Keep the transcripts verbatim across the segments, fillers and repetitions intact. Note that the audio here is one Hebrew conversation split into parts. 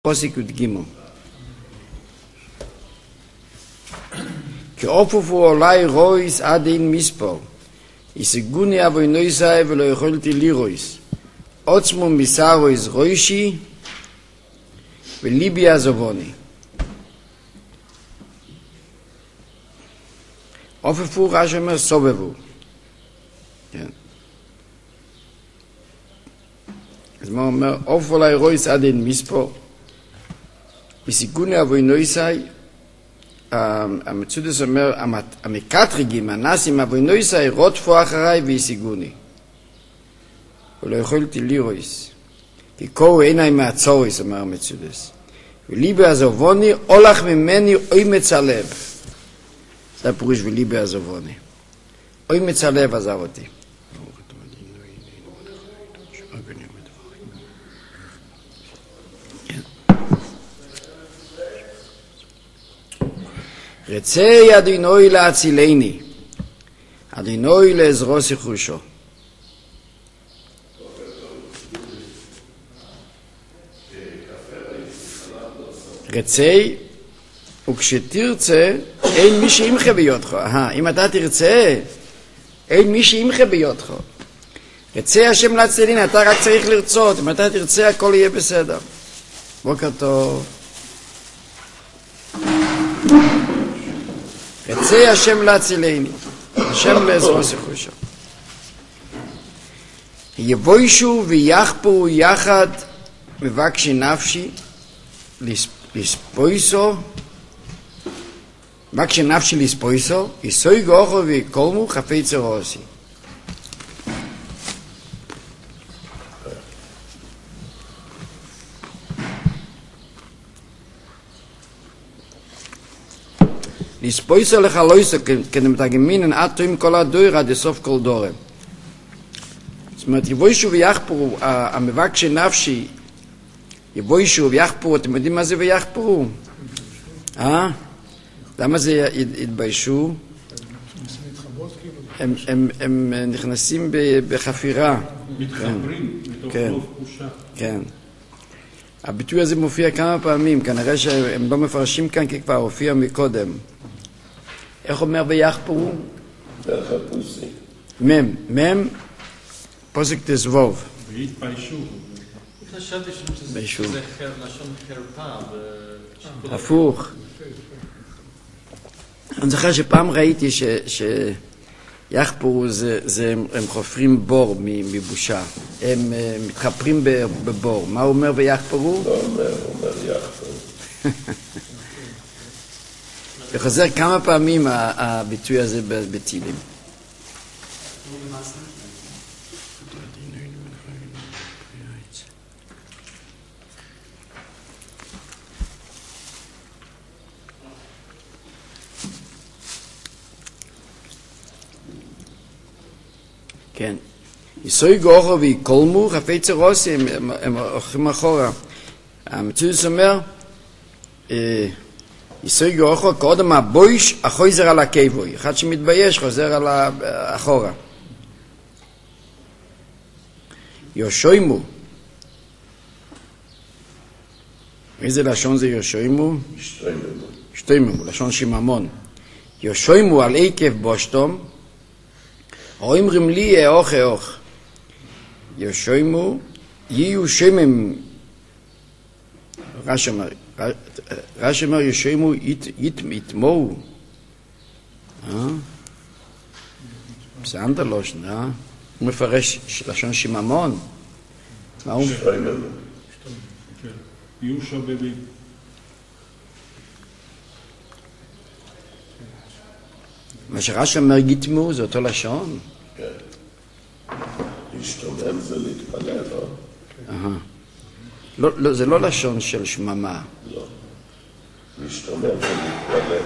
פוסק ודגימו. כי אופופו אולי רויס עד אין מספור. יסגוני אבוי נויסאי ולא יכולתי לירויס. עוצמו מסרויס רוישי וליבי עזובוני. אופופו רש"י אומר סובבו. כן. אז מה אומר? אופופו אולי רויס עד אין מספור. בסיגוני אבוי נויסאי, המצודס אומר, המקטרגים, הנסים אבוי נויסאי, רוטפו אחריי ויסיגוני. ולא יכולתי לירויס. כי קורו עיניי מעצוריס, אומר המצודס. וליבי עזובוני, הולך ממני אומץ הלב. זה הפירוש וליבי עזובוני. אומץ הלב עזב אותי. רצי אדינוי להצילני, אדינוי לעזרו שיחושו. רצי, וכשתרצה, אין מי שימחה ביותך. אה, אם אתה תרצה, אין מי שימחה ביותך. רצי השם להצילני, אתה רק צריך לרצות. אם אתה תרצה, הכל יהיה בסדר. בוקר טוב. רצי השם להצילני, השם לעזרו שיחושו. יבוישו ויחפו יחד מבקשי נפשי לספויסו, מבקשי נפשי לספויסו, יסוי גוחו ויקולמו חפצי רוסי. לספויסו לחלויסו, כנמתגמינן עד תוים כל הדויר עד לסוף כל דורם. זאת אומרת, יבוישו ויחפרו, המבקשי נפשי, יבוישו ויחפרו, אתם יודעים מה זה ויחפרו? אה? למה זה יתביישו? הם נכנסים בחפירה. מתחברים, מתוך רוב חושה. כן. הביטוי הזה מופיע כמה פעמים, כנראה שהם לא מפרשים כאן כי כבר הופיע מקודם. איך אומר ויחפרו? ויחפושי. מם, מם, פוסק תזבוב. והתביישו. חשבתי שזה לשון חרפה. הפוך. אני זוכר שפעם ראיתי שיחפרו זה הם חופרים בור מבושה. הם מתחפרים בבור. מה הוא אומר ויחפרו? לא אומר, הוא אומר יחפרו. וחוזר כמה פעמים הביטוי הזה בתהילים. כן. יסוי גוחו ויקולמו חפצי רוסי, הם הולכים אחורה. המצודס אומר, יסוי גוחו קודם הבויש, החוזר על הקייבוי. אחד שמתבייש חוזר על האחורה. יושוימו. איזה לשון זה יושוימו? שתוימו. שתוימו, לשון שיממון. יושוימו על עקב בושתום, אומרים לי אוך אוך. יושוימו, יהיו שמם, רש"י אמר, רש"י אמר יושוימו יתמוהו. אה? זה אנדר לושן, אה? הוא מפרש לשון שיממון. מה הוא? שתוימו. יהיו שובבים. מה שרש"י אומר יתמו זה אותו לשון? כן. להשתומם זה להתפלל, לא? אהה. לא, לא, זה לא לשון של שממה. לא. להשתומם זה להתפלל.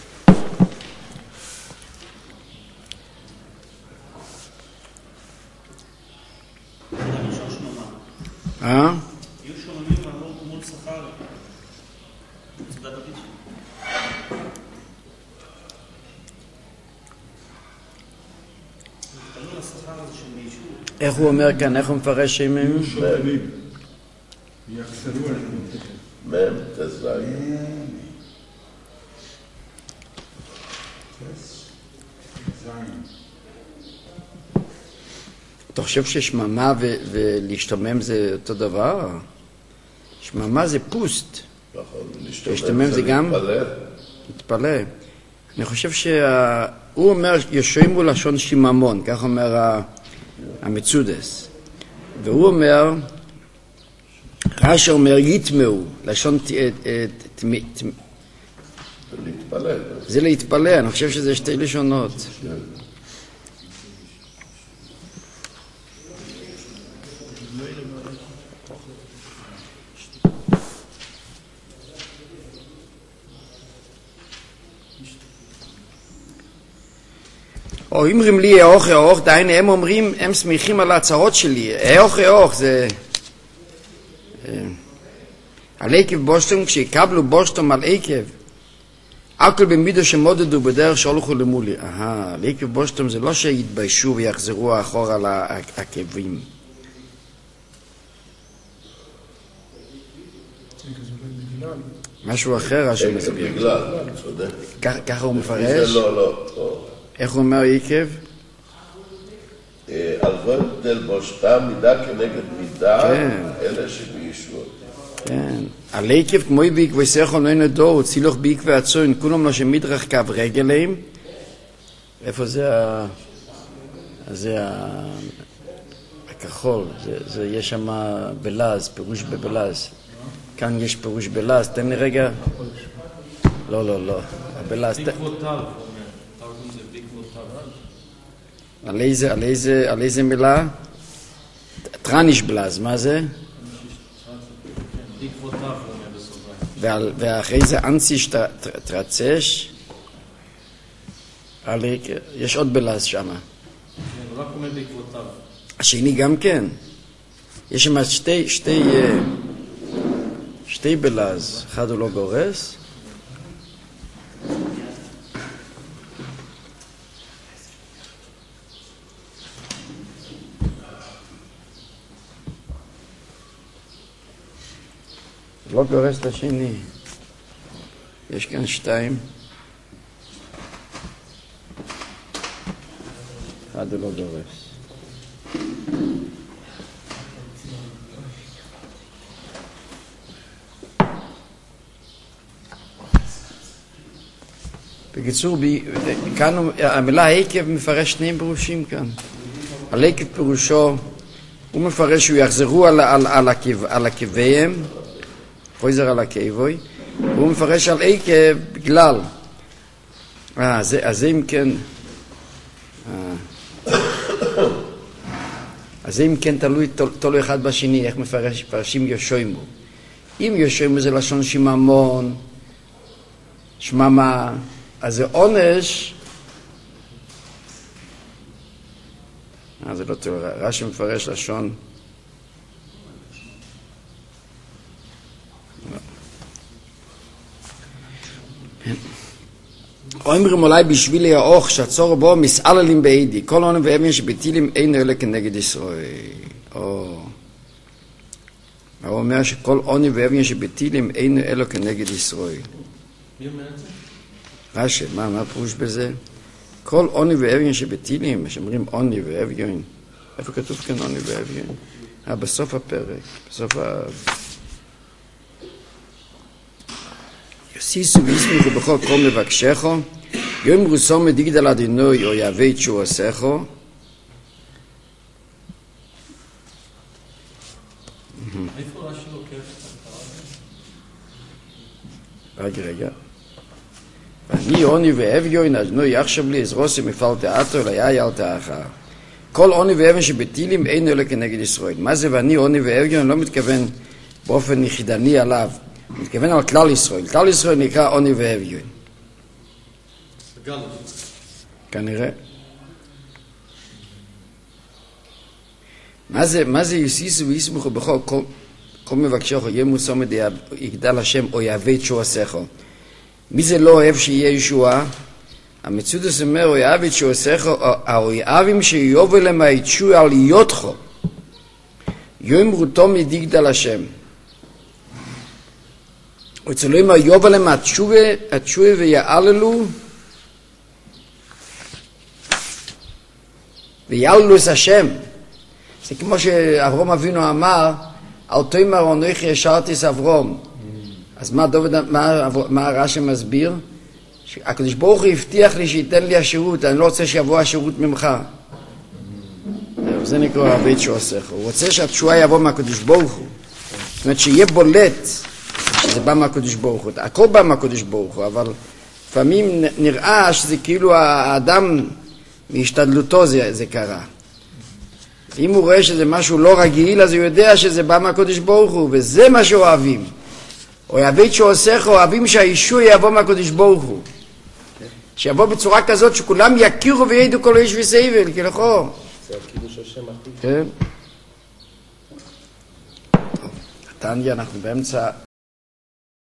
אה? יהיו שוממים מול שכר. מצודת הביט. איך הוא אומר כאן, איך הוא מפרש שמם? יהיו שובבים. יחסרו עליהם. מם, תזויים. אתה חושב ששממה ו- ולהשתמם זה אותו דבר? שממה זה פוסט. נכון, להשתמם זה גם? להתפלל. להתפלא. אני חושב שהוא אומר, ישוימו לשון שיממון, כך אומר ה- המצודס. והוא אומר, רש"י אומר יטמעו, לשון ת- ת- ת- ת- להתפלל. זה להתפלא, אני חושב שזה שתי לשונות. או אומרים לי אוך אוך, דהיינו הם אומרים, הם שמחים על ההצהרות שלי, אוך אוך זה על עקב בושטום, כשיקבלו בושטום על עקב הכל במידו שמודדו בדרך שהולכו למולי. אהה, על עקב בושטום זה לא שיתביישו ויחזרו אחורה על העקבים. משהו אחר רש"י מסביר. בגלל, צודק. ככה הוא מפרש? זה לא, לא, לא. איך הוא אומר עקב? על גודל בושתם מידה כנגד מידה, כן. אלה שבישועות. כן. על עקב כמו בעקבי סכון לא נדור, צילוך בעקבי הצוין, כולם לא שמדרך קו רגליהם. איפה זה ה... זה ה... הכחול, זה, זה יש שם בלז, פירוש בבלז. כאן יש פירוש בלז, תן לי רגע. לא, לא, לא. הבלז... בעקבותיו, הוא אומר. תרגום זה בעקבותיו. על איזה, על איזה, על איזה מילה? טרניש בלז, מה זה? בעקבותיו, הוא אומר בסוגריים. ועל, ואחרי זה אנציש תרצש. יש עוד בלז שם. כן, הוא רק אומר בעקבותיו. השני גם כן. יש שם שתי, שתי, שתי בלז. אחד הוא לא גורס. לא גורס את השני. יש כאן שתיים. אחד הוא לא גורס. בקיצור, כאן המילה עקב מפרש שני פירושים כאן. על עקב פירושו, הוא מפרש שהוא יחזרו על, על, על, עקב, על עקביהם, חוזר על עקבוי, והוא מפרש על עקב בגלל. אה, זה, אז זה אם כן, אה, אז זה אם כן תלוי, תלוי אחד בשני, איך מפרש, מפרשים ישוימו. אם ישוימו זה לשון שיממון, שממה, אז זה עונש, אה, זה לא טוב, רש"י מפרש לשון, אומרים אולי בשביל האוך שהצור בו מסעללים בעדי, כל עונם ואבן שבטילים אין אלה כנגד ישראל. או, הוא אומר שכל עונם ואבן שבטילים אין אלה כנגד ישראל. מי אומר את זה? רש"י, מה, מה פירוש בזה? כל עוני ואביון שבטילים, שאומרים עוני ואביון, איפה כתוב כאן עוני ואביון? אה, בסוף הפרק, בסוף ה... יוסיסו ויסמיכו בכל כל מבקשךו, יום רוסו מדיגדל אדינוי או יהווה את שהוא עושךו. איפה רש"י לוקח את ההגדרה? רגע, רגע. ואני עוני ואביון, אז נו יחשב לי עזרוסי מפעל תיאטו, אלא יאי אל תאחר. כל עוני ואביון שבטילים אין אלה כנגד ישראל. מה זה ואני עוני ואביון? אני לא מתכוון באופן יחידני עליו. אני מתכוון על כלל ישראל. כלל ישראל נקרא עוני ואביון. בגלות. כנראה. מה זה, מה זה יוסיסו ויסמכו בכל כל, כל מבקשךו, יהיה מוסומד יגדל השם או יהווה את שועשךו. מי זה לא אוהב שיהיה ישועה? המצודס אומר, או יאהב את שועשךו, או יאהבים שיובו להם היתשוע על היותכו. יאמרו תומי יגדל השם. אצלו אומר יובל להם התשובה ויעללו ויעללו את השם. זה כמו שאברום אבינו אמר, על תאמר אנוכי השארתי את אברום. אז מה דוד, מה, מה הרש"י מסביר? הקדוש ברוך הוא הבטיח לי שייתן לי השירות, אני לא רוצה שיבוא השירות ממך. זה נקרא הבית שעושה. הוא רוצה שהתשועה יבוא מהקדוש ברוך הוא. זאת אומרת שיהיה בולט שזה בא מהקדוש ברוך הוא. הכל בא מהקדוש ברוך הוא, אבל לפעמים נראה שזה כאילו האדם מהשתדלותו זה, זה קרה. אם הוא רואה שזה משהו לא רגיל, אז הוא יודע שזה בא מהקדוש ברוך הוא, וזה מה שאוהבים. אוהבים שעושה, אוהבים שהאישור יבוא מהקדוש ברוך הוא. שיבוא בצורה כזאת שכולם יכירו וידעו כל איש וסבל, כי לכו. זה הקידוש השם הכי. כן. תניא, אנחנו באמצע